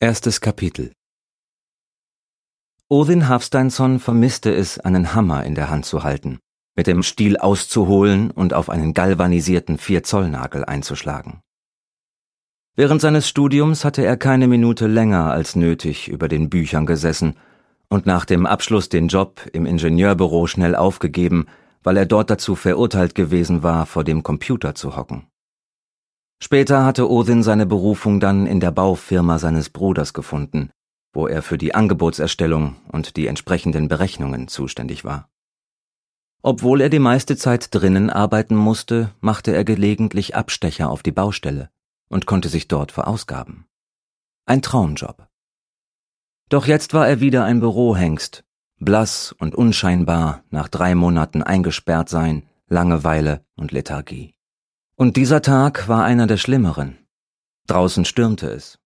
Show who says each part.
Speaker 1: Erstes Kapitel. Odin Hafsteinsson vermisste es, einen Hammer in der Hand zu halten, mit dem Stiel auszuholen und auf einen galvanisierten 4-Zoll-Nagel einzuschlagen. Während seines Studiums hatte er keine Minute länger als nötig über den Büchern gesessen und nach dem Abschluss den Job im Ingenieurbüro schnell aufgegeben, weil er dort dazu verurteilt gewesen war, vor dem Computer zu hocken. Später hatte Odin seine Berufung dann in der Baufirma seines Bruders gefunden, wo er für die Angebotserstellung und die entsprechenden Berechnungen zuständig war. Obwohl er die meiste Zeit drinnen arbeiten musste, machte er gelegentlich Abstecher auf die Baustelle und konnte sich dort verausgaben. Ein Traumjob. Doch jetzt war er wieder ein Bürohengst, blass und unscheinbar nach 3 Monaten eingesperrt sein, Langeweile und Lethargie. Und dieser Tag war einer der schlimmeren. Draußen stürmte es.